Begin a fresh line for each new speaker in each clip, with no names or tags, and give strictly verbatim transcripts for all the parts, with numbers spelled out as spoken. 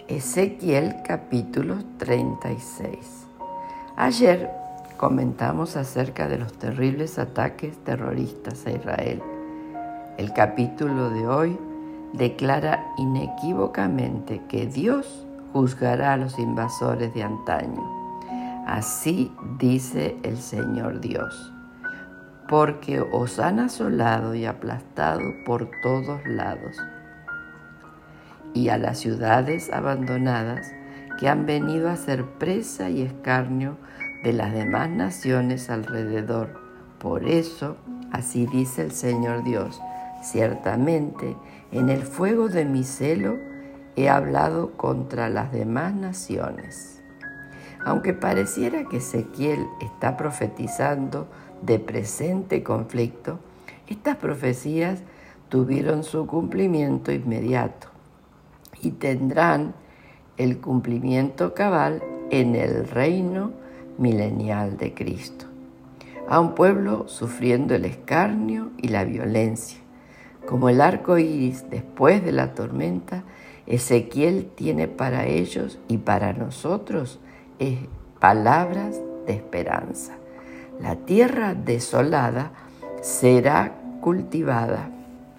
Ezequiel capítulo treinta y seis. Ayer comentamos acerca de los terribles ataques terroristas a Israel. El capítulo de hoy declara inequívocamente que Dios juzgará a los invasores de antaño. Así dice el Señor Dios, porque os han asolado y aplastado por todos lados, y a las ciudades abandonadas que han venido a ser presa y escarnio de las demás naciones alrededor. Por eso, así dice el Señor Dios, ciertamente en el fuego de mi celo he hablado contra las demás naciones. Aunque pareciera que Ezequiel está profetizando de presente conflicto, estas profecías tuvieron su cumplimiento inmediato y tendrán el cumplimiento cabal en el reino milenial de Cristo. A un pueblo sufriendo el escarnio y la violencia. Como el arco iris después de la tormenta, Ezequiel tiene para ellos y para nosotros eh, palabras de esperanza. La tierra desolada será cultivada,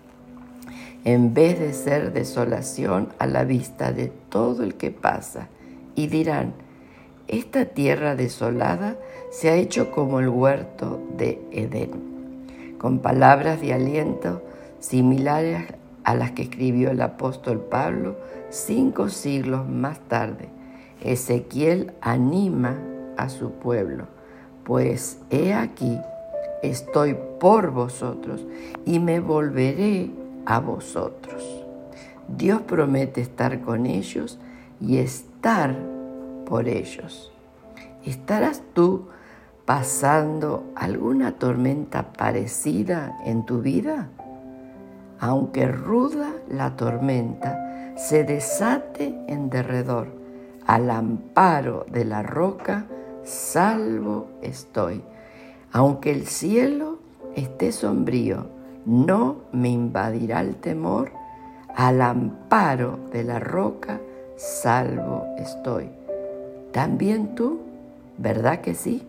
en vez de ser desolación a la vista de todo el que pasa. Y dirán, esta tierra desolada se ha hecho como el huerto de Edén. Con palabras de aliento similares a las que escribió el apóstol Pablo cinco siglos más tarde, Ezequiel anima a su pueblo, pues he aquí, estoy por vosotros y me volveré a vosotros. Dios promete estar con ellos y estar por ellos. ¿Estarás tú pasando alguna tormenta parecida en tu vida? Aunque ruda la tormenta se desate en derredor, al amparo de la roca salvo estoy. Aunque el cielo esté sombrío, no me invadirá el temor, al amparo de la roca salvo estoy. ¿También tú? ¿Verdad que sí?